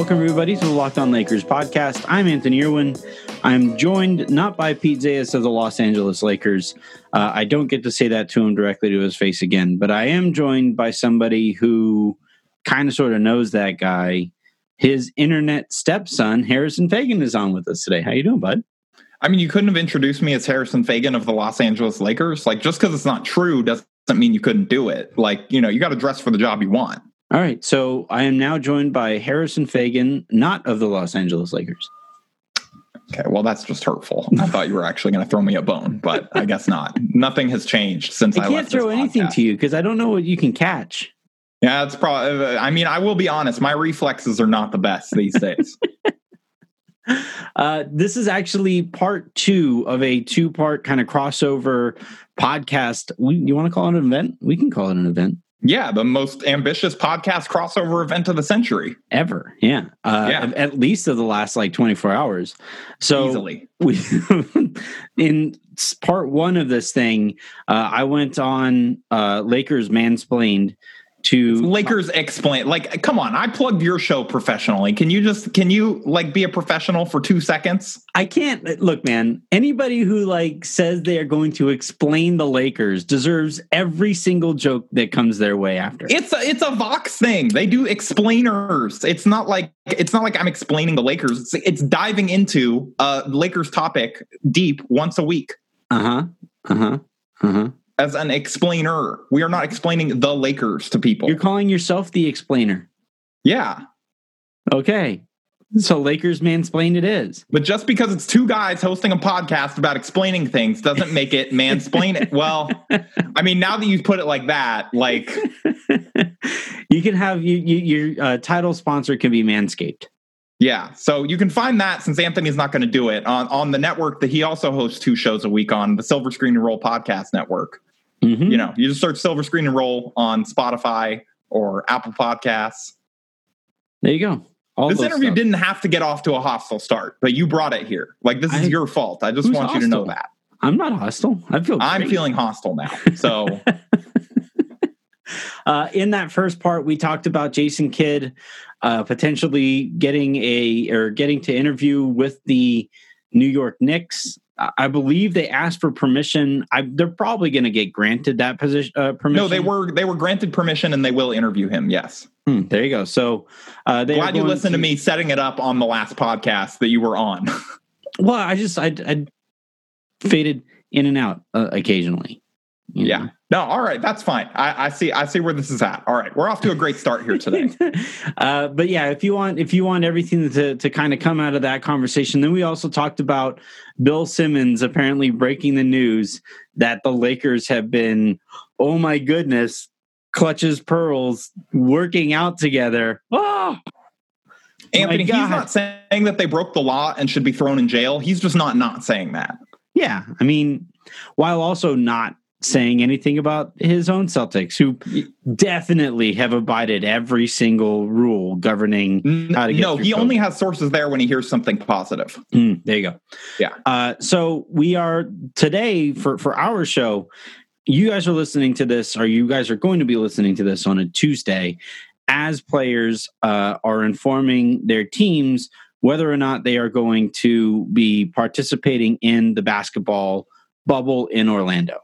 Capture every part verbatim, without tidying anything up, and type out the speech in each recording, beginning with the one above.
Welcome, everybody, to the Locked On Lakers podcast. I'm Anthony Irwin. I'm joined not by Pete Zayas of the Los Angeles Lakers. Uh, I don't get to say that to him directly to his face again, but I am joined by somebody who kind of sort of knows that guy. His internet stepson, Harrison Faigen, is on with us today. How you doing, bud? I mean, you couldn't have introduced me as Harrison Faigen of the Los Angeles Lakers. Like, just because it's not true doesn't mean you couldn't do it. Like, you know, you got to dress for the job you want. All right, so I am now joined by Harrison Faigen, not of the Los Angeles Lakers. Okay, well, that's just hurtful. I thought you were actually going to throw me a bone, but I guess not. Nothing has changed since I, I left can't throw this anything podcast. to you because I don't know what you can catch. Yeah, it's probably. I mean, I will be honest. My reflexes are not the best these days. uh, this is actually part two of a two-part kind of crossover podcast. We, you want to call it an event? We can call it an event. Yeah, the most ambitious podcast crossover event of the century. Ever, yeah. Uh, yeah. At, at least of the last, like, twenty-four hours. So Easily. We, in part one of this thing, uh, I went on uh, Lakers Mansplained to... Lakers Explain. Like, come on, I plugged your show professionally. Can you just, can you, like, be a professional for two seconds? I can't... Look, man, anybody who, like, says they are going to explain the Lakers deserves every single joke that comes their way after. It's a, it's a Vox thing. They do explainers. It's not like, it's not like I'm explaining the Lakers. It's, it's diving into a Lakers topic deep once a week. Uh-huh. Uh-huh. Uh-huh. As an explainer. We are not explaining the Lakers to people. You're calling yourself the explainer. Yeah. Okay. So Lakers Mansplained it is. But just because it's two guys hosting a podcast about explaining things doesn't make it mansplain it. Well, I mean, now that you put it like that, like... you can have... You, you, your uh, title sponsor can be Manscaped. Yeah, so you can find that, since Anthony's not going to do it, on, on the network that he also hosts two shows a week on, the Silver Screen and Roll Podcast Network. Mm-hmm. You know, you just search Silver Screen and Roll on Spotify or Apple Podcasts. There you go. All this interview stuff. didn't have to get off to a hostile start, but you brought it here. Like, this is I, your fault. I just want hostile? you to know that. I'm not hostile. I feel great. I'm feeling hostile now, so... Uh, in that first part, we talked about Jason Kidd uh, potentially getting a or getting to interview with the New York Knicks. I believe they asked for permission. I, they're probably going to get granted that position. Uh, permission. No, they were they were granted permission, and they will interview him. Yes. Hmm, there you go. So, uh, they glad you listened to, to me setting it up on the last podcast that you were on. Well, I just I, I faded in and out uh, occasionally. You know? Yeah. No, all right, that's fine. I, I see. I see where this is at. All right, we're off to a great start here today. uh, but yeah, if you want, if you want everything to to kind of come out of that conversation, then we also talked about Bill Simmons apparently breaking the news that the Lakers have been, oh my goodness, clutches pearls, working out together. Oh, Anthony, he's not saying that they broke the law and should be thrown in jail. He's just not not saying that. Yeah, I mean, while also not saying anything about his own Celtics, who definitely have abided every single rule governing how to get No, he COVID. only has sources there when he hears something positive. Mm, there you go. Yeah. Uh, so we are today for, for our show. You guys are listening to this, or you guys are going to be listening to this on a Tuesday as players uh, are informing their teams whether or not they are going to be participating in the basketball bubble in Orlando.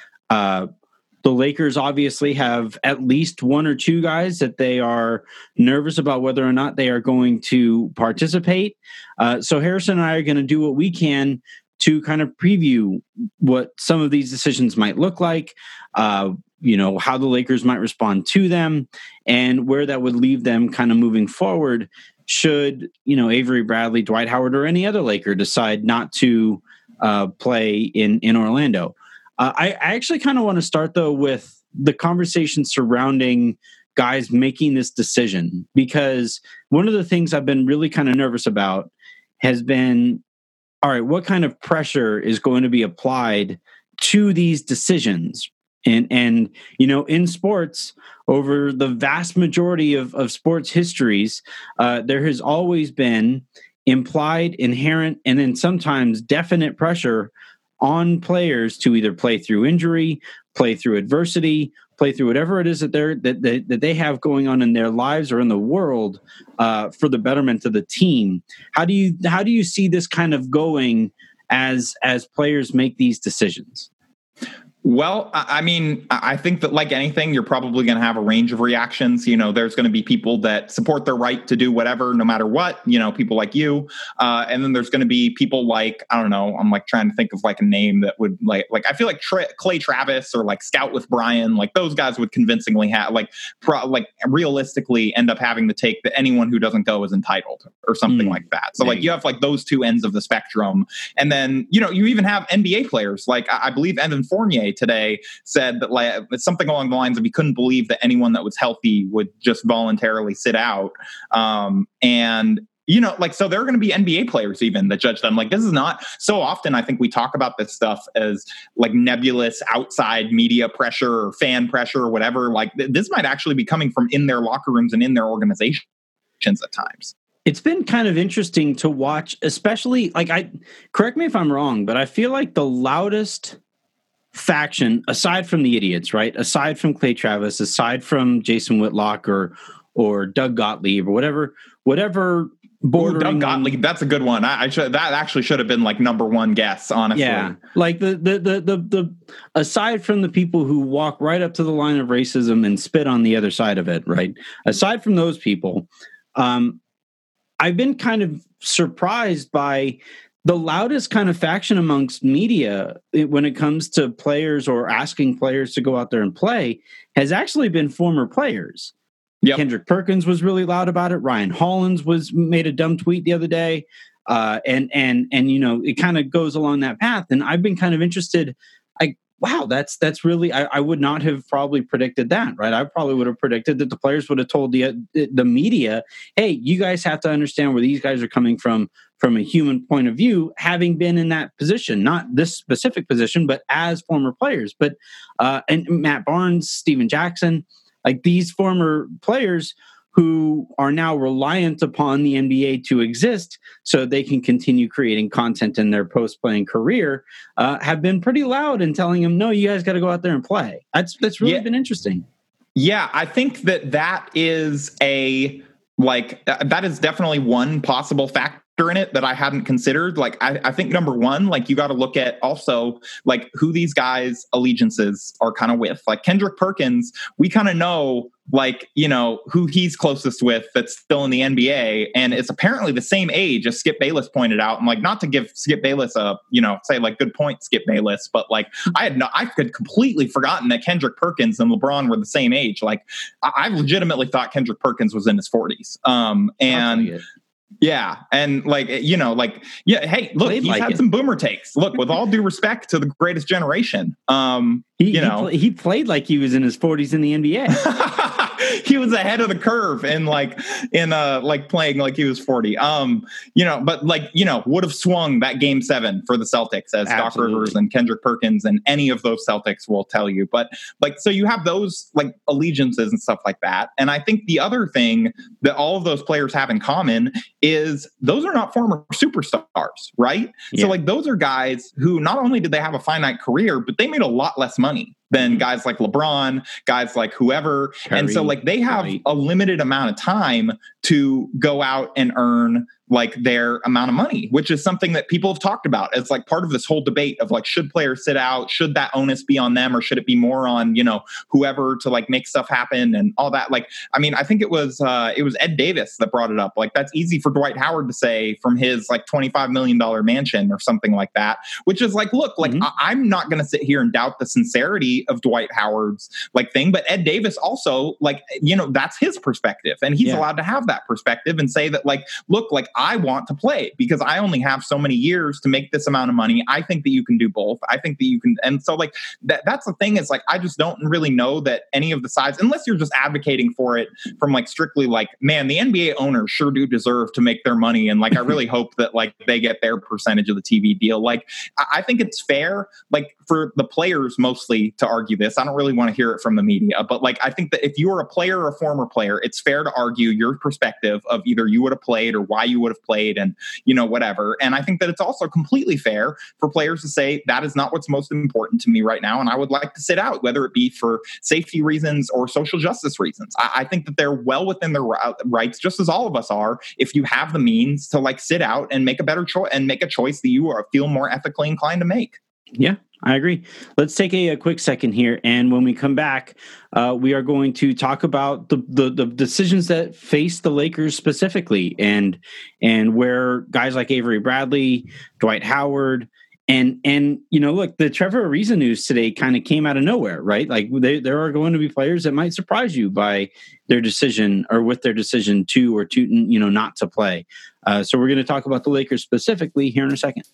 Uh, the Lakers obviously have at least one or two guys that they are nervous about whether or not they are going to participate. Uh, so Harrison and I are going to do what we can to kind of preview what some of these decisions might look like, uh, you know, how the Lakers might respond to them, and where that would leave them kind of moving forward should, you know, Avery Bradley, Dwight Howard, or any other Laker decide not to uh, play in, in Orlando. Uh, I, I actually kind of want to start, though, with the conversation surrounding guys making this decision, because one of the things I've been really kind of nervous about has been, all right, what kind of pressure is going to be applied to these decisions? And, and you know, in sports, over the vast majority of, of sports histories, uh, there has always been implied, inherent, and then sometimes definite pressure on players to either play through injury, play through adversity, play through whatever it is that they're that they, that they have going on in their lives or in the world uh, for the betterment of the team. How do you how do you see this kind of going as as players make these decisions? Well, I mean, I think that like anything, you're probably going to have a range of reactions. You know, there's going to be people that support their right to do whatever, no matter what, you know, people like you. Uh, and then there's going to be people like, I don't know, I'm like trying to think of like a name that would like, like, I feel like Tra- Clay Travis or like Scout with Brian, like those guys would convincingly have like, pro- like realistically end up having the take that anyone who doesn't go is entitled or something mm, like that. So like you have like those two ends of the spectrum. And then, you know, you even have N B A players. Like I, I believe Evan Fournier today said that like something along the lines of he couldn't believe that anyone that was healthy would just voluntarily sit out. Um, and, you know, like, so there are going to be N B A players even that judge them. Like, this is not so often. I think we talk about this stuff as like nebulous outside media pressure or fan pressure or whatever. Like th- this might actually be coming from in their locker rooms and in their organizations at times. It's been kind of interesting to watch, especially like I correct me if I'm wrong, but I feel like the loudest faction, aside from the idiots, right? Aside from Clay Travis, aside from Jason Whitlock or or Doug Gottlieb or whatever, whatever bordering. Ooh, Doug Gottlieb, that's a good one. I, I should that actually should have been like number one guess, honestly. Yeah, like the the the the the aside from the people who walk right up to the line of racism and spit on the other side of it, right? Aside from those people, um, I've been kind of surprised by the loudest kind of faction amongst media when it comes to players or asking players to go out there and play has actually been former players. Yep. Kendrick Perkins was really loud about it. Ryan Hollins was made a dumb tweet the other day. Uh, and, and, and, you know, it kind of goes along that path. And I've been kind of interested. I, wow, that's, that's really, I, I would not have probably predicted that, right? I probably would have predicted that the players would have told the, the media, hey, you guys have to understand where these guys are coming from, from a human point of view, having been in that position, not this specific position, but as former players. But uh, and Matt Barnes, Steven Jackson, like these former players who are now reliant upon the N B A to exist so they can continue creating content in their post-playing career, uh, have been pretty loud in telling them, no, you guys got to go out there and play. That's that's really yeah. been interesting. Yeah, I think that that is a, like, that is definitely one possible factor in it that I hadn't considered. Like, I, I think number one, like you got to look at also like who these guys' allegiances are kind of with. Like Kendrick Perkins, we kind of know like, you know, who he's closest with that's still in the N B A. And it's apparently the same age as Skip Bayless pointed out. And like, not to give Skip Bayless a, you know, say like good point, Skip Bayless, but like I had no, I had completely forgotten that Kendrick Perkins and LeBron were the same age. Like I, I legitimately thought Kendrick Perkins was in his forties. Um, and yeah. And like, you know, like, yeah, hey, look, Played he's like had it. some boomer takes. Look, with all due respect to the greatest generation, um, he, you know, he, pl- he played like he was in his forties in the N B A. He was ahead of the curve and like in uh like playing like he was forty. Um, you know, but like, you know, would have swung that game seven for the Celtics, as Absolutely. Doc Rivers and Kendrick Perkins and any of those Celtics will tell you. But like, so you have those like allegiances and stuff like that. And I think the other thing that all of those players have in common is those are not former superstars, right? Yeah. So like those are guys who not only did they have a finite career, but they made a lot less money than guys like LeBron, guys like whoever. Curry, and so like they have right. a limited amount of time to go out and earn like their amount of money, which is something that people have talked about as like part of this whole debate of like, should players sit out? Should that onus be on them or should it be more on, you know, whoever to like make stuff happen and all that? Like, I mean, I think it was, uh, it was Ed Davis that brought it up. Like that's easy for Dwight Howard to say from his like twenty-five million dollars mansion or something like that, which is like, look, like mm-hmm. I- I'm not going to sit here and doubt the sincerity of Dwight Howard's like thing, but Ed Davis also like, you know, that's his perspective and he's yeah. allowed to have that perspective and say that like, look, like I want to play because I only have so many years to make this amount of money. I think that you can do both. I think that you can. And so like that, that's the thing is like, I just don't really know that any of the sides, unless you're just advocating for it from like strictly like, man, the N B A owners sure do deserve to make their money. And like, I really hope that like they get their percentage of the T V deal. Like, I think it's fair, like for the players mostly to argue this. I don't really want to hear it from the media, but like, I think that if you are a player or a former player, it's fair to argue your perspective of either you would have played or why you would would have played and, you know, whatever. And I think that it's also completely fair for players to say that is not what's most important to me right now. And I would like to sit out, whether it be for safety reasons or social justice reasons. I, I think that they're well within their rights, just as all of us are, if you have the means to like sit out and make a better choice and make a choice that you are, feel more ethically inclined to make. Yeah, I agree. Let's take a, a quick second here. And when we come back, uh, we are going to talk about the, the, the decisions that face the Lakers specifically and and where guys like Avery Bradley, Dwight Howard, and, and you know, look, the Trevor Ariza news today kind of came out of nowhere, right? Like they, there are going to be players that might surprise you by their decision or with their decision to or to, you know, not to play. Uh, so we're going to talk about the Lakers specifically here in a second.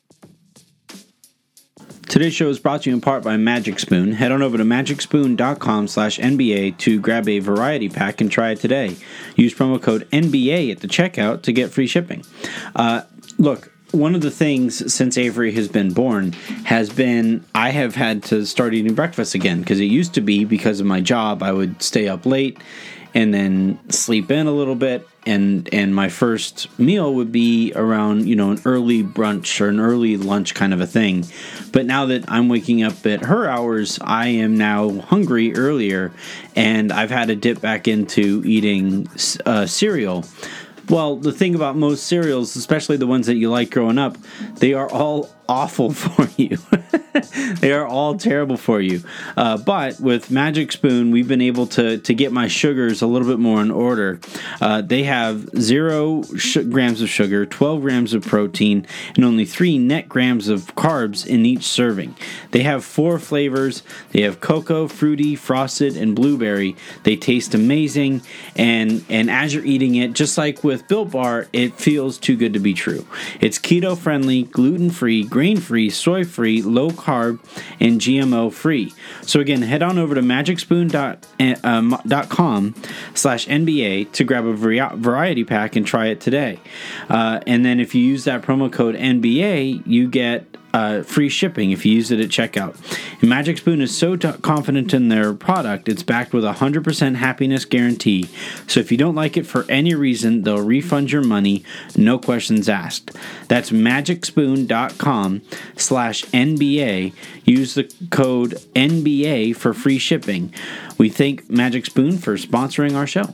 Today's show is brought to you in part by Magic Spoon. Head on over to magicspoon.com slash NBA to grab a variety pack and try it today. Use promo code N B A at the checkout to get free shipping. Uh, look, one of the things since Avery has been born has been I have had to start eating breakfast again, because it used to be because of my job I would stay up late and then sleep in a little bit, and and my first meal would be around, you know, an early brunch or an early lunch kind of a thing. But now that I'm waking up at her hours, I am now hungry earlier, and I've had to dip back into eating uh, cereal. Well, the thing about most cereals, especially the ones that you like growing up, they are all awful for you. They are all terrible for you. Uh, but with Magic Spoon, we've been able to to get my sugars a little bit more in order. Uh, they have zero sh- grams of sugar, twelve grams of protein, and only three net grams of carbs in each serving. They have four flavors. They have cocoa, fruity, frosted, and blueberry. They taste amazing, and and as you're eating it, just like with Built Bar, it feels too good to be true. It's keto-friendly, gluten-free, grain-free, soy-free, low-carb, and G M O-free. So again, head on over to magicspoon.com slash NBA to grab a variety pack and try it today. Uh, and then if you use that promo code N B A, you get Uh, free shipping if you use it at checkout. And Magic Spoon is so t- confident in their product, it's backed with a one hundred percent happiness guarantee. So if you don't like it for any reason, they'll refund your money, no questions asked. That's magicspoon.com slash NBA. Use the code N B A for free shipping. We thank Magic Spoon for sponsoring our show.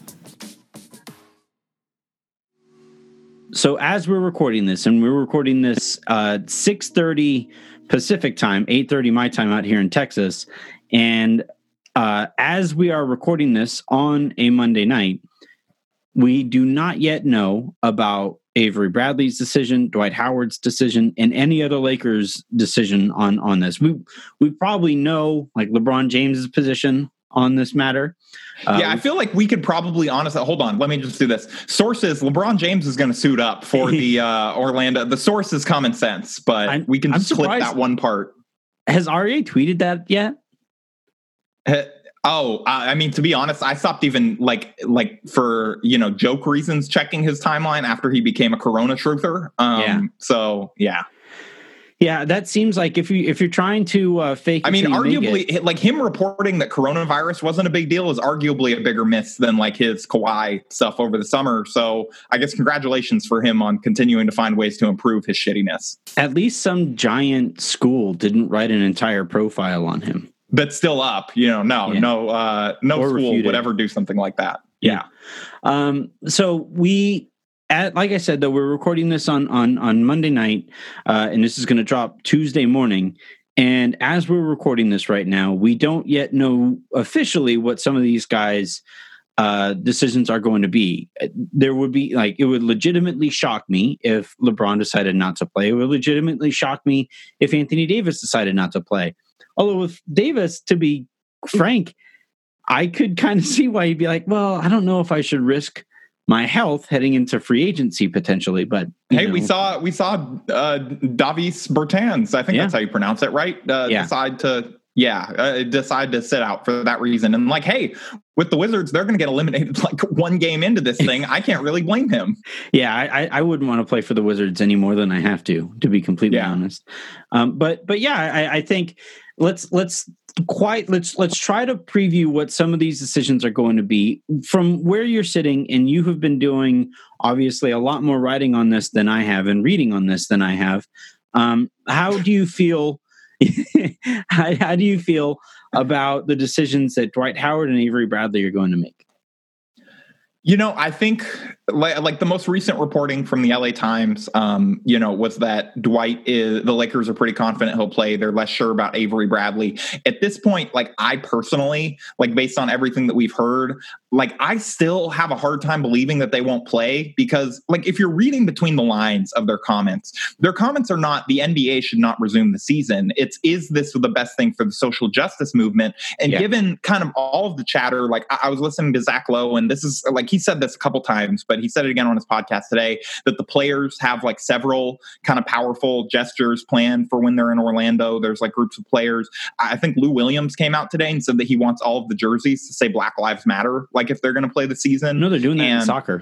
So as we're recording this, and we're recording this uh, six thirty Pacific time, eight thirty my time out here in Texas, and uh, as we are recording this on a Monday night, we do not yet know about Avery Bradley's decision, Dwight Howard's decision, and any other Lakers decision on, on this. We we probably know like LeBron James's position on this matter. Um, yeah, I feel like we could probably honestly, hold on, let me just do this. Sources, LeBron James is going to suit up for the uh, Orlando. The source is common sense, but I'm, we can just clip that one part. Has R A tweeted that yet? Uh, oh, I mean, to be honest, I stopped even like, like for, you know, joke reasons, checking his timeline after he became a Corona truther. Um, yeah. So, yeah. Yeah, that seems like if you if you're trying to uh, fake. I mean, arguably, like him reporting that coronavirus wasn't a big deal is arguably a bigger miss than like his Kawhi stuff over the summer. So I guess congratulations for him on continuing to find ways to improve his shittiness. At least some giant school didn't write an entire profile on him. That's still up, you know. No, yeah. no, uh, no or school refuted. Would ever do something like that. Yeah. yeah. Um. So we. At, like I said, though, we're recording this on on, on Monday night, uh, and this is going to drop Tuesday morning. And as we're recording this right now, we don't yet know officially what some of these guys' uh, decisions are going to be. There would be, like, it would legitimately shock me if LeBron decided not to play. It would legitimately shock me if Anthony Davis decided not to play. Although with Davis, to be frank, I could kind of see why he'd be like, well, I don't know if I should risk my health heading into free agency potentially, but hey, know. we saw we saw uh, Davis Bertans, I think yeah. that's how you pronounce it, right? Uh, yeah. Decide to yeah, uh, decide to sit out for that reason, and like, hey, with the Wizards, they're going to get eliminated like one game into this thing. I can't really blame him. Yeah, I, I wouldn't want to play for the Wizards any more than I have to, to be completely yeah. honest. Um, but but yeah, I, I think let's let's quite let's let's try to preview what some of these decisions are going to be from where you're sitting, and you have been doing obviously a lot more writing on this than I have and reading on this than I have. Um, how do you feel? how, how do you feel about the decisions that Dwight Howard and Avery Bradley are going to make? You know, I think like, like the most recent reporting from the L A Times, um, you know, was that Dwight is, the Lakers are pretty confident he'll play. They're less sure about Avery Bradley. At this point, like I personally, like based on everything that we've heard, like I still have a hard time believing that they won't play because like if you're reading between the lines of their comments, their comments are not the N B A should not resume the season. It's, is this the best thing for the social justice movement? And yeah. given kind of all of the chatter, like I, I was listening to Zach Lowe, and this is like, he said this a couple times, but he said it again on his podcast today, that the players have like several kind of powerful gestures planned for when they're in Orlando. There's like groups of players. I think Lou Williams came out today and said that he wants all of the jerseys to say Black Lives Matter, like if they're going to play the season. No, they're doing that and, in soccer.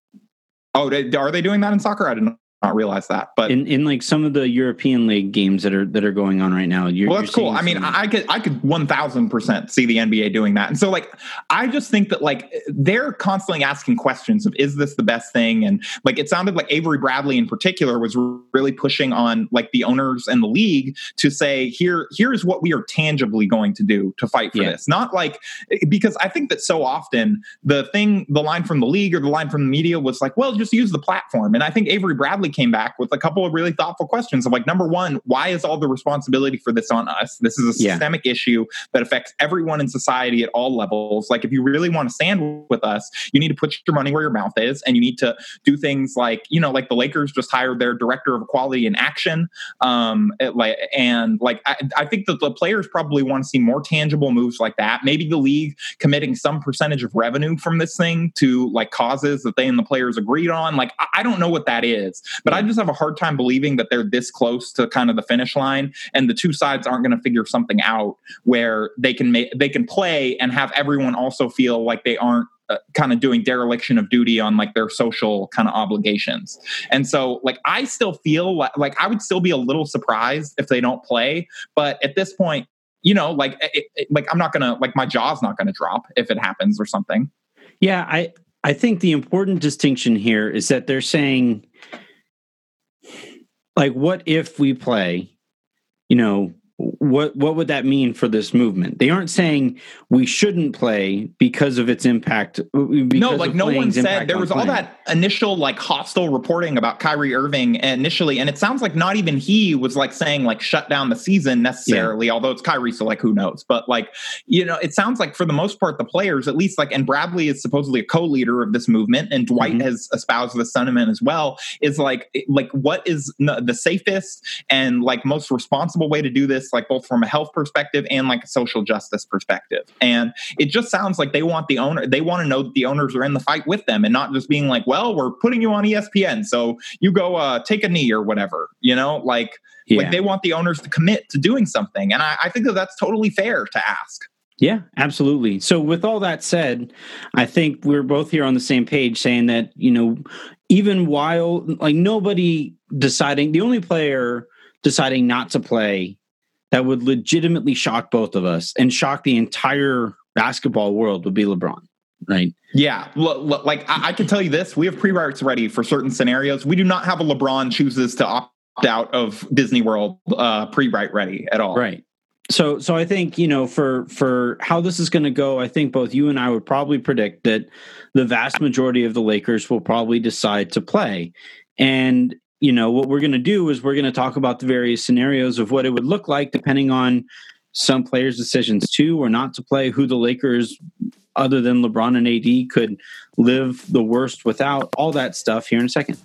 Oh, they, are they doing that in soccer? I didn't not realize that, but in, in like some of the European league games that are that are going on right now. You're, well, that's cool. I mean, I could I could one thousand percent see the N B A doing that, and so like I just think that like they're constantly asking questions of is this the best thing, and like it sounded like Avery Bradley in particular was really pushing on like the owners and the league to say here here's what we are tangibly going to do to fight for yeah. this, not like because I think that so often the thing the line from the league or the line from the media was like, well, just use the platform, and I think Avery Bradley came back with a couple of really thoughtful questions of like, number one, why is all the responsibility for this on us? This is a systemic yeah. issue that affects everyone in society at all levels. Like if you really want to stand with us, you need to put your money where your mouth is, and you need to do things like, you know, like the Lakers just hired their director of equality in action. Um, it, like, and like, I, I think that the players probably want to see more tangible moves like that. Maybe the league committing some percentage of revenue from this thing to like causes that they and the players agreed on. Like, I, I don't know what that is, but I just have a hard time believing that they're this close to kind of the finish line, and the two sides aren't going to figure something out where they can make they can play and have everyone also feel like they aren't uh, kind of doing dereliction of duty on like their social kind of obligations. And so like I still feel like, like I would still be a little surprised if they don't play, but at this point, you know, like it, it, like I'm not gonna like my jaw's not gonna drop if it happens or something. Yeah, I I think the important distinction here is that they're saying, like, what if we play? You know, what what would that mean for this movement? They aren't saying we shouldn't play because of its impact. No, like no one said there was all that initial like hostile reporting about Kyrie Irving initially, and it sounds like not even he was like saying like shut down the season necessarily, yeah. although it's Kyrie, so like who knows? But like, you know, it sounds like for the most part the players, at least like, and Bradley is supposedly a co-leader of this movement, and Dwight mm-hmm. has espoused the sentiment as well, is like like what is the safest and like most responsible way to do this, like both from a health perspective and like a social justice perspective. And it just sounds like they want the owner, they want to know that the owners are in the fight with them and not just being like, well, we're putting you on E S P N, so you go uh, take a knee or whatever, you know, like, yeah. like they want the owners to commit to doing something. And I, I think that that's totally fair to ask. Yeah, absolutely. So with all that said, I think we're both here on the same page saying that, you know, even while like nobody deciding, the only player deciding not to play that would legitimately shock both of us and shock the entire basketball world would be LeBron, right? Yeah. L- l- like I-, I can tell you this, we have pre-writes ready for certain scenarios. We do not have a LeBron chooses to opt out of Disney World uh, pre-write ready at all. Right. So, so I think, you know, for, for how this is going to go, I think both you and I would probably predict that the vast majority of the Lakers will probably decide to play. And, you know, what we're going to do is we're going to talk about the various scenarios of what it would look like depending on some players' decisions to or not to play, who the Lakers, other than LeBron and A D, could live the worst without, all that stuff here in a second.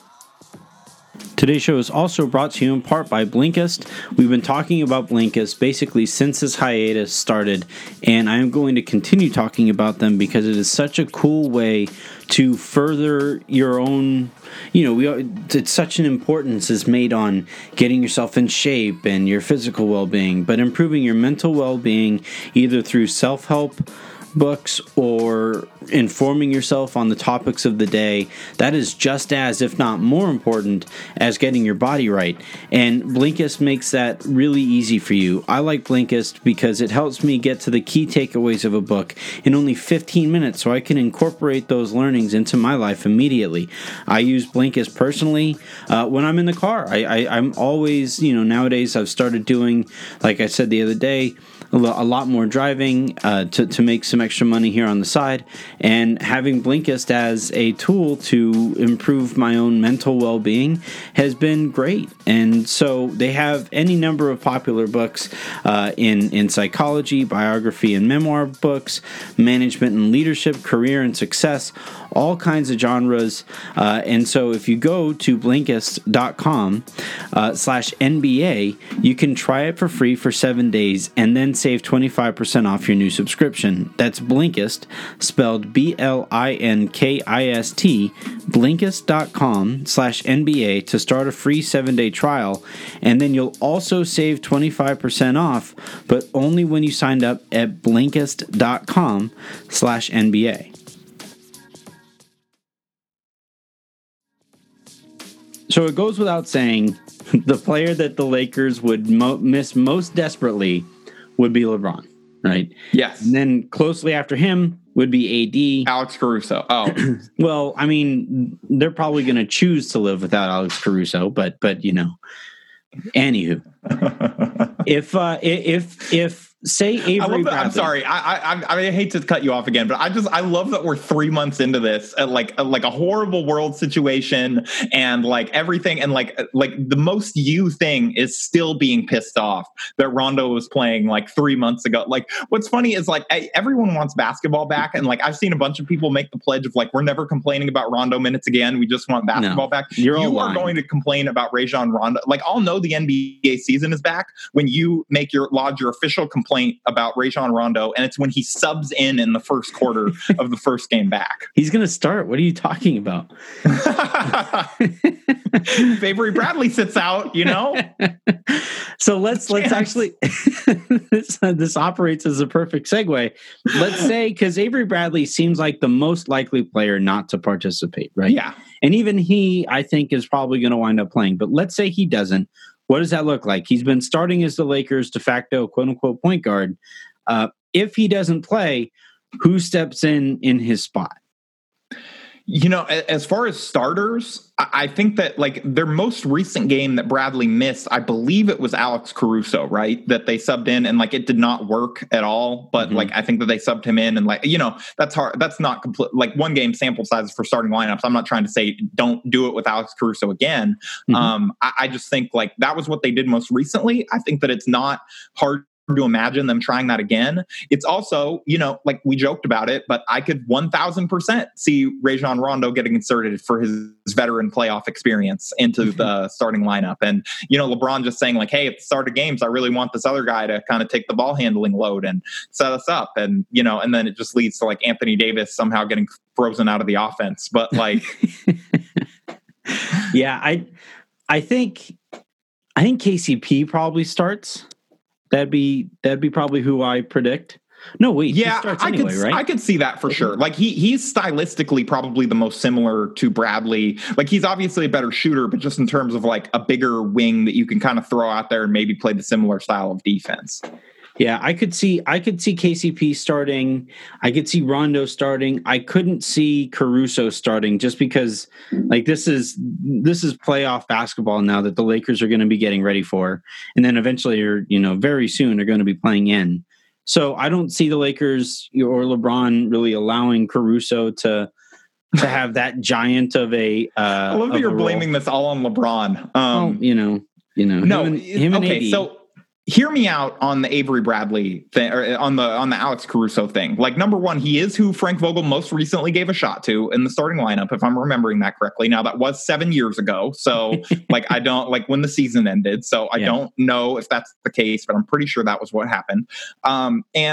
Today's show is also brought to you in part by Blinkist. We've been talking about Blinkist basically since this hiatus started, and I am going to continue talking about them because it is such a cool way to further your own, you know, we it's such an importance is made on getting yourself in shape and your physical well-being, but improving your mental well-being either through self-help books or informing yourself on the topics of the day, that is just as, if not more important, as getting your body right. And Blinkist makes that really easy for you. I like Blinkist because it helps me get to the key takeaways of a book in only fifteen minutes, so I can incorporate those learnings into my life immediately. I use Blinkist personally uh, when I'm in the car. I, I, I'm always, you know, nowadays I've started doing, like I said the other day, a lot more driving uh, to, to make some extra money here on the side, and having Blinkist as a tool to improve my own mental well-being has been great. And so they have any number of popular books uh, in, in psychology, biography and memoir books, management and leadership, career and success, all kinds of genres. Uh, and so if you go to Blinkist.com uh, slash NBA, you can try it for free for seven days and then save twenty-five percent off your new subscription. That's Blinkist, spelled B L I N K I S T, Blinkist.com slash NBA to start a free seven-day trial. And then you'll also save twenty-five percent off, but only when you signed up at Blinkist.com slash NBA. So it goes without saying, the player that the Lakers would mo- miss most desperately would be LeBron, right? Yes. And then closely after him would be A D. Alex Caruso. Oh. Well, I mean, they're probably going to choose to live without Alex Caruso, but, but you know, anywho. if, uh, if, if, say Avery I love that. Bradley. I'm sorry. I, I I hate to cut you off again, but I just I love that we're three months into this, uh, like uh, like a horrible world situation, and like everything, and like like the most you thing is still being pissed off that Rondo was playing like three months ago. Like, what's funny is like I, everyone wants basketball back, and like I've seen a bunch of people make the pledge of like we're never complaining about Rondo minutes again. We just want basketball no, back. You're you all are lying. going to complain about Rajon Rondo. Like I'll know the N B A season is back when you make your lodge your official complaint about Rajon Rondo, and it's when he subs in in the first quarter of the first game back. He's going to start. What are you talking about? If Avery Bradley sits out, you know. So let's let's actually this, this operates as a perfect segue. Let's say, because Avery Bradley seems like the most likely player not to participate, right? Yeah, and even he, I think, is probably going to wind up playing. But let's say he doesn't. What does that look like? He's been starting as the Lakers' de facto quote unquote point guard. Uh, if he doesn't play, who steps in in his spot? You know, as far as starters, I think that like their most recent game that Bradley missed, I believe it was Alex Caruso, right? That they subbed in and like it did not work at all. But mm-hmm. like I think that they subbed him in and like, you know, that's hard. That's not complete. Like one game sample sizes for starting lineups. I'm not trying to say don't do it with Alex Caruso again. Mm-hmm. Um, I, I just think like that was what they did most recently. I think that it's not hard to imagine them trying that again. It's also, you know, like we joked about it, but I could one thousand percent see Rajon Rondo getting inserted for his veteran playoff experience into the starting lineup. And, you know, LeBron just saying like, hey, at the start of games, I really want this other guy to kind of take the ball handling load and set us up. And, you know, and then it just leads to like Anthony Davis somehow getting frozen out of the offense. But like, yeah, I, I think, I think K C P probably starts. That'd be that'd be probably who I predict. No, wait, yeah, he starts I anyway, could right? I could see that for sure. Like he he's stylistically probably the most similar to Bradley. Like he's obviously a better shooter, but just in terms of like a bigger wing that you can kind of throw out there and maybe play the similar style of defense. Yeah, I could see I could see K C P starting. I could see Rondo starting. I couldn't see Caruso starting just because like this is this is playoff basketball now that the Lakers are going to be getting ready for. And then eventually or you know, very soon are going to be playing in. So I don't see the Lakers or LeBron really allowing Caruso to to have that giant of a uh I love that you're blaming this all on LeBron. Um well, you know, you know, no, him and, him and okay, A D. So hear me out on the Avery Bradley thing, or on the on the Alex Caruso thing. Like, number one, he is who Frank Vogel most recently gave a shot to in the starting lineup, if I'm remembering that correctly. Now, that was seven years ago. So, like, I don't, like, when the season ended. So I yeah. don't know if that's the case, but I'm pretty sure that was what happened. Um, and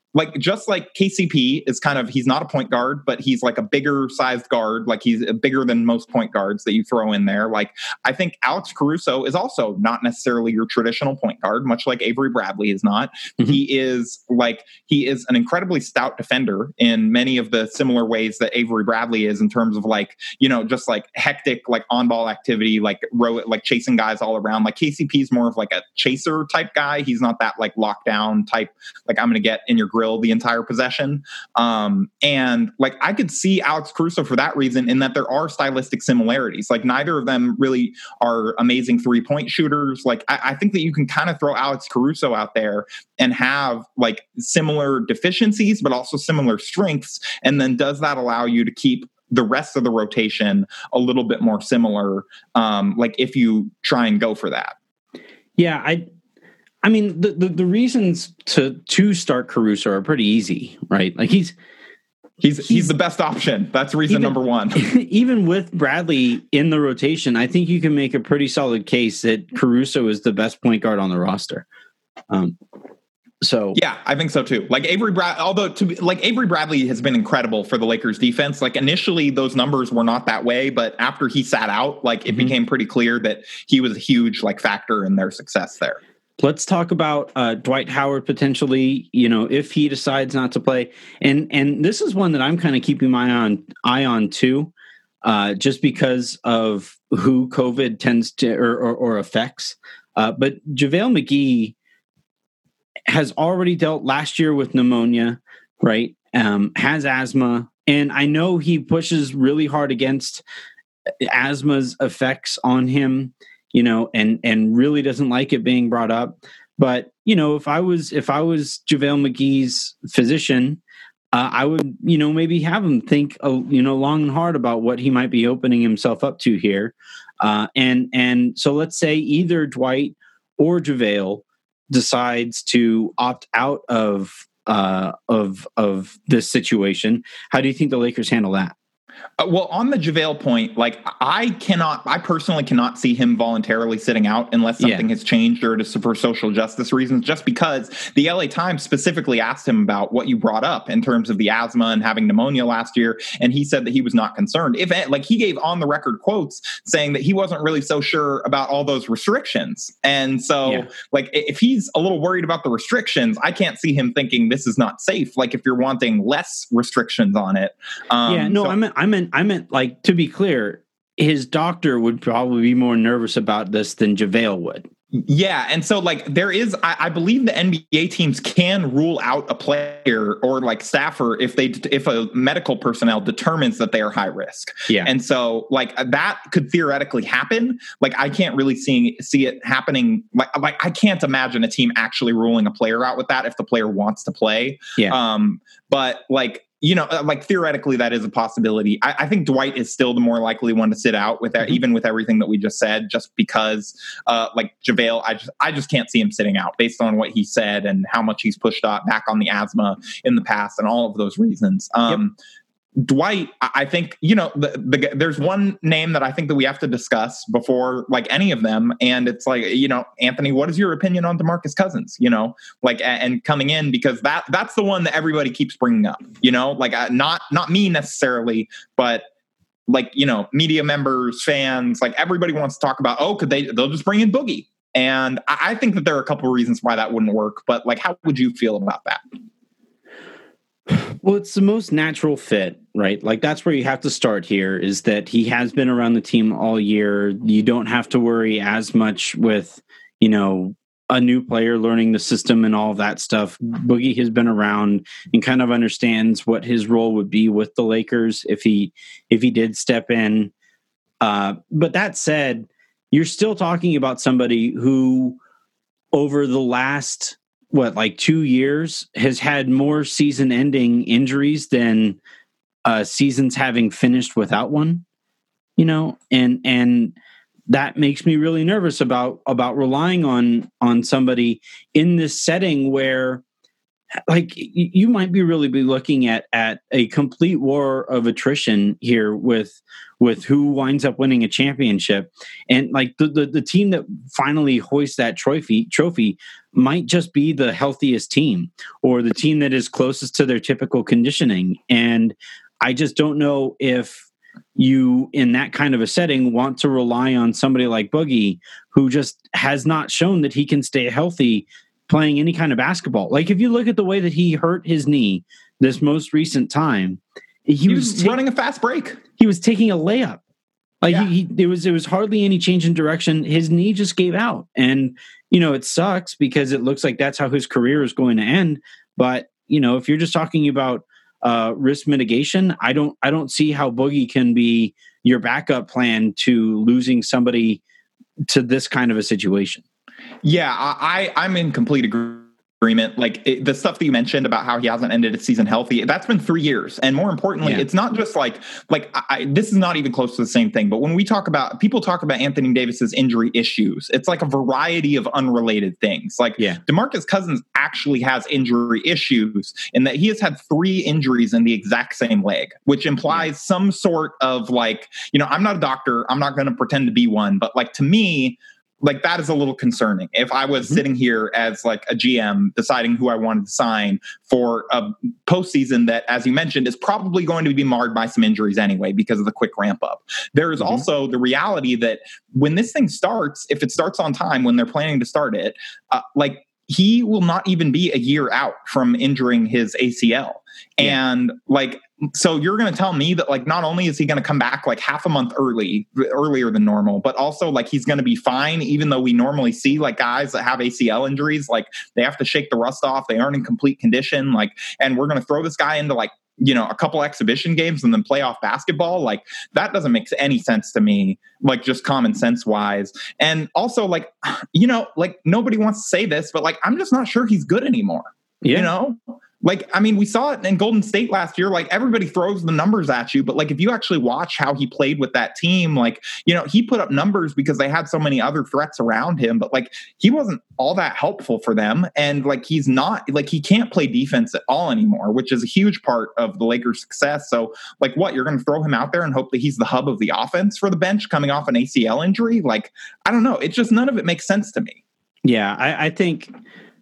like just like K C P is kind of, he's not a point guard, but he's like a bigger sized guard. Like he's bigger than most point guards that you throw in there. Like I think Alex Caruso is also not necessarily your traditional point guard, much like Avery Bradley is not. Mm-hmm. He is like, he is an incredibly stout defender in many of the similar ways that Avery Bradley is in terms of like, you know, just like hectic, like on ball activity, like row, like chasing guys all around. Like K C P is more of like a chaser type guy. He's not that like lockdown type, like I'm going to get in your grill the entire possession. Um, and like, I could see Alex Caruso for that reason, in that there are stylistic similarities. Like neither of them really are amazing three point shooters. Like I, I think that you can kind of throw Alex Caruso out there and have like similar deficiencies, but also similar strengths. And then does that allow you to keep the rest of the rotation a little bit more similar? Um, like if you try and go for that. Yeah, I, I mean, the, the, the reasons to to start Caruso are pretty easy, right? Like he's he's he's, he's the best option. That's reason even, number one. Even with Bradley in the rotation, I think you can make a pretty solid case that Caruso is the best point guard on the roster. Um, so yeah, I think so too. Like Avery Brad, although to be, like Avery Bradley has been incredible for the Lakers defense. Like initially those numbers were not that way, but after he sat out, like it mm-hmm. became pretty clear that he was a huge like factor in their success there. Let's talk about uh, Dwight Howard potentially, you know, if he decides not to play. And and this is one that I'm kind of keeping my eye on, eye on too, uh, just because of who COVID tends to or, or, or affects. Uh, but JaVale McGee has already dealt last year with pneumonia, right? Um, has asthma. And I know he pushes really hard against asthma's effects on him, you know, and, and really doesn't like it being brought up. But, you know, if I was, if I was JaVale McGee's physician, uh, I would, you know, maybe have him think, uh, you know, long and hard about what he might be opening himself up to here. Uh, and, and so let's say either Dwight or JaVale decides to opt out of, uh, of, of this situation. How do you think the Lakers handle that? Uh, well, on the JaVale point, like I cannot, I personally cannot see him voluntarily sitting out unless something yeah. has changed or to, for social justice reasons, just because the L A Times specifically asked him about what you brought up in terms of the asthma and having pneumonia last year. And he said that he was not concerned. If like he gave on the record quotes saying that he wasn't really so sure about all those restrictions. And so yeah. like if he's a little worried about the restrictions, I can't see him thinking this is not safe. Like if you're wanting less restrictions on it. Um, yeah, no, so, I meant, I meant, I meant like, to be clear, his doctor would probably be more nervous about this than JaVale would. Yeah. And so like there is, I, I believe the N B A teams can rule out a player or like staffer if they, if a medical personnel determines that they are high risk. Yeah. And so like that could theoretically happen. Like I can't really see, see it happening. Like, like I can't imagine a team actually ruling a player out with that if the player wants to play. Yeah. Um, but like, you know, like theoretically that is a possibility. I, I think Dwight is still the more likely one to sit out with that, mm-hmm. even with everything that we just said, just because uh, like JaVale, I just, I just can't see him sitting out based on what he said and how much he's pushed up back on the asthma in the past and all of those reasons. Um, yep. Dwight, I think, you know, the, the, there's one name that I think that we have to discuss before like any of them. And it's like, you know, Anthony, what is your opinion on DeMarcus Cousins, you know, like, and coming in, because that that's the one that everybody keeps bringing up, you know, like uh, not, not me necessarily, but like, you know, media members, fans, like everybody wants to talk about, oh, could they, they'll just bring in Boogie. And I, I think that there are a couple of reasons why that wouldn't work, but like, how would you feel about that? Well, it's the most natural fit, right? Like that's where you have to start here, is that he has been around the team all year. You don't have to worry as much with, you know, a new player learning the system and all of that stuff. Boogie has been around and kind of understands what his role would be with the Lakers if he if he did step in. Uh, but that said, you're still talking about somebody who over the last what, like two years has had more season ending injuries than uh, seasons having finished without one, you know, and, and that makes me really nervous about, about relying on, on somebody in this setting where like you might be really be looking at at a complete war of attrition here with with who winds up winning a championship. And like the the, the team that finally hoists that trophy trophy might just be the healthiest team, or the team that is closest to their typical conditioning. And I just don't know if you, in that kind of a setting, want to rely on somebody like Boogie, who just has not shown that he can stay healthy playing any kind of basketball. Like if you look at the way that he hurt his knee this most recent time, he, he was, was ta- running a fast break. He was taking a layup. Like yeah. he, he, there was, there was hardly any change in direction. His knee just gave out, and you know it sucks because it looks like that's how his career is going to end. But you know, if you're just talking about uh, risk mitigation, I don't, I don't see how Boogie can be your backup plan to losing somebody to this kind of a situation. Yeah, I, I'm in complete agreement. Like it, the stuff that you mentioned about how he hasn't ended his season healthy, that's been three years. And more importantly, yeah. it's not just like, like I, this is not even close to the same thing. But when we talk about, people talk about Anthony Davis's injury issues, it's like a variety of unrelated things. Like yeah. DeMarcus Cousins actually has injury issues in that he has had three injuries in the exact same leg, which implies yeah. some sort of like, you know, I'm not a doctor. I'm not going to pretend to be one. But like to me, like that is a little concerning. If I was mm-hmm. sitting here as like a G M deciding who I wanted to sign for a postseason that, as you mentioned, is probably going to be marred by some injuries anyway because of the quick ramp up. There is mm-hmm. also the reality that when this thing starts, if it starts on time, when they're planning to start it, uh, like he will not even be a year out from injuring his A C L. Yeah. And like, so you're going to tell me that like, not only is he going to come back like half a month early, earlier than normal, but also like he's going to be fine, even though we normally see like guys that have A C L injuries, like they have to shake the rust off. They aren't in complete condition. Like, and we're going to throw this guy into like, you know, a couple exhibition games and then playoff basketball. Like that doesn't make any sense to me, like just common sense wise. And also like, you know, like nobody wants to say this, but like, I'm just not sure he's good anymore. Yeah. You know? Like, I mean, we saw it in Golden State last year. Like, everybody throws the numbers at you. But, like, if you actually watch how he played with that team, like, you know, he put up numbers because they had so many other threats around him. But, like, he wasn't all that helpful for them. And, like, he's not, like, he can't play defense at all anymore, which is a huge part of the Lakers' success. So, like, what? You're going to throw him out there and hope that he's the hub of the offense for the bench coming off an A C L injury? Like, I don't know. It's just none of it makes sense to me. Yeah, I, I think,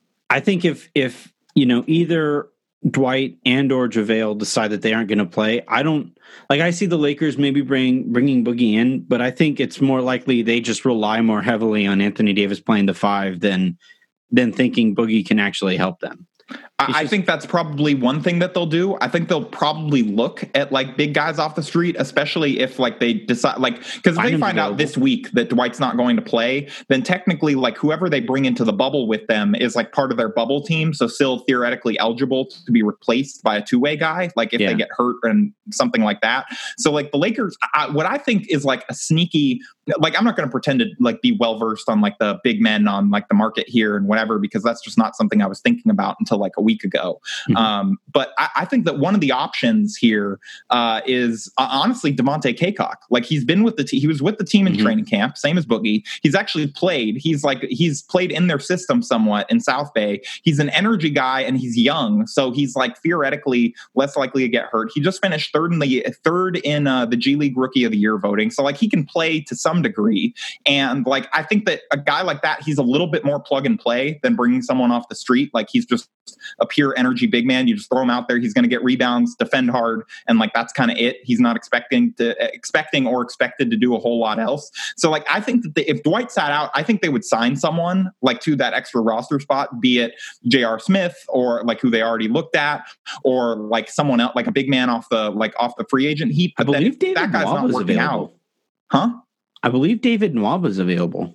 I think if, if, you know, either Dwight and or JaVale decide that they aren't going to play, I don't like, I see the Lakers maybe bring bringing Boogie in, but I think it's more likely they just rely more heavily on Anthony Davis playing the five than, than thinking Boogie can actually help them. I just, think that's probably one thing that they'll do. I think they'll probably look at like big guys off the street, especially if like they decide like, because if they find out this week that Dwight's not going to play, then technically like whoever they bring into the bubble with them is like part of their bubble team. So still theoretically eligible to be replaced by a two-way guy, like if yeah. they get hurt and something like that. So like the Lakers, I, what I think is like a sneaky, like I'm not going to pretend to like be well-versed on like the big men on like the market here and whatever, because that's just not something I was thinking about until like a week ago. Mm-hmm. Um, but I, I think that one of the options here uh, is uh, honestly Devontae Cacok. Like he's been with the team. He was with the team in mm-hmm. training camp, same as Boogie. He's actually played. He's like, he's played in their system somewhat in South Bay. He's an energy guy and he's young. So he's like theoretically less likely to get hurt. He just finished third in the third in uh, the G League Rookie of the Year voting. So like he can play to some degree. And like, I think that a guy like that, he's a little bit more plug and play than bringing someone off the street. Like he's just a pure energy big man. You just throw him out there. He's going to get rebounds, defend hard. And like, that's kind of it. He's not expecting to expecting or expected to do a whole lot else. So like, I think that the, if Dwight sat out, I think they would sign someone like to that extra roster spot, be it J R Smith or like who they already looked at, or like someone else, like a big man off the, like off the free agent heap. I believe David that guy's not working available. out. Huh? I believe David Nwaba is available.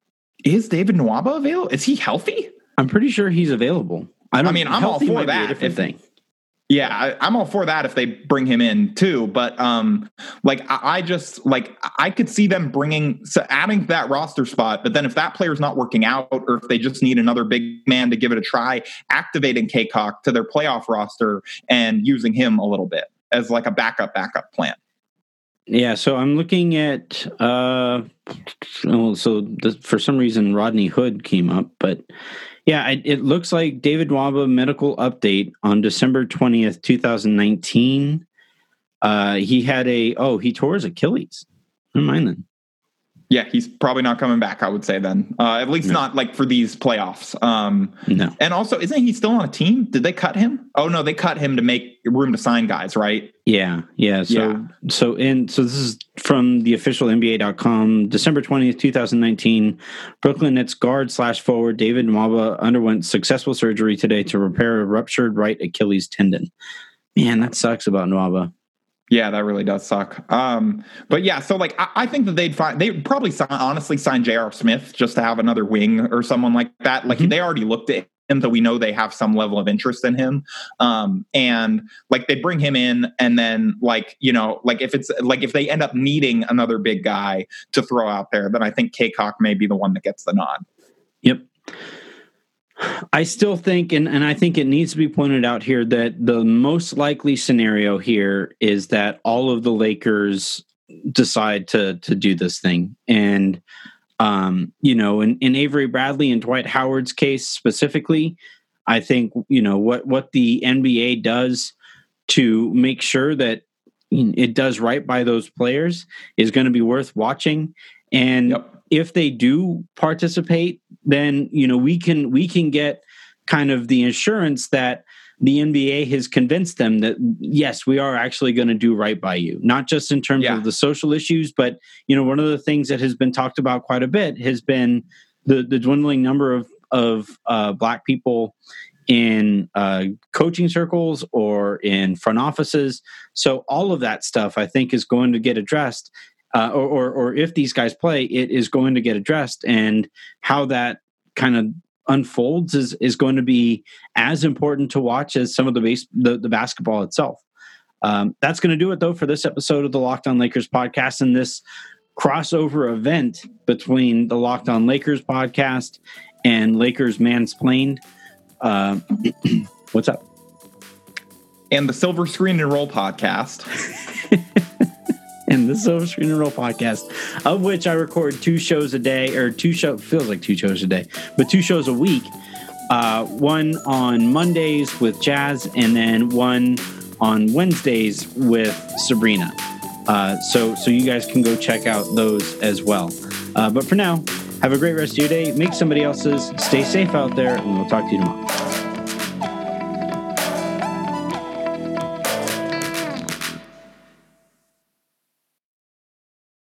Is David Nwaba available? Is he healthy? I'm pretty sure he's available. I, don't, I mean, I'm all for that. If, thing. Yeah, I, I'm all for that if they bring him in too. But um, like I, I just like I could see them bringing so adding that roster spot. But then if that player's not working out, or if they just need another big man to give it a try, activating Cacok to their playoff roster and using him a little bit as like a backup backup plan. Yeah, so I'm looking at, uh, well, so the, for some reason Rodney Hood came up, but yeah, it, it looks like David Nwaba medical update on December twentieth, twenty nineteen. Uh, he had a, oh, he tore his Achilles. Never mind then. Yeah, he's probably not coming back, I would say then. Uh, at least no. not like for these playoffs. Um, no. And also, isn't he still on a team? Did they cut him? Oh, no, they cut him to make room to sign guys, right? Yeah, yeah. So, yeah. so, in, so this is from the official N B A dot com, December twentieth, twenty nineteen. Brooklyn Nets guard slash forward David Nwaba underwent successful surgery today to repair a ruptured right Achilles tendon. Man, that sucks about Nwaba. Yeah, that really does suck. Um, but yeah, so like I, I think that they'd find they'd probably sign, honestly sign J R. Smith just to have another wing or someone like that. Like mm-hmm. they already looked at him, so we know they have some level of interest in him. Um, and like they bring him in, and then like you know, like if it's like if they end up needing another big guy to throw out there, then I think Cacok may be the one that gets the nod. Yep. I still think, and, and I think it needs to be pointed out here, that the most likely scenario here is that all of the Lakers decide to to do this thing. And, um, you know, in, in Avery Bradley and Dwight Howard's case specifically, I think, you know, what, what the N B A does to make sure that it does right by those players is going to be worth watching. And yep. if they do participate, then, you know, we can we can get kind of the assurance that the N B A has convinced them that, yes, we are actually going to do right by you, not just in terms yeah. of the social issues, but, you know, one of the things that has been talked about quite a bit has been the, the dwindling number of, of uh, Black people in uh, coaching circles or in front offices. So all of that stuff, I think, is going to get addressed. Uh, or, or, or if these guys play, it is going to get addressed, and how that kind of unfolds is is going to be as important to watch as some of the base the, the basketball itself. Um, that's going to do it though for this episode of the Locked On Lakers podcast and this crossover event between the Locked On Lakers podcast and Lakers Mansplained. Uh, what's up? And the Silver Screen and Roll podcast. And the Silver Screen and Roll podcast, of which I record two shows a day, or two show feels like two shows a day, but two shows a week. Uh, one on Mondays with Jazz, and then one on Wednesdays with Sabrina. Uh, so, so you guys can go check out those as well. Uh, but for now, have a great rest of your day. Make somebody else's. Stay safe out there, and we'll talk to you tomorrow.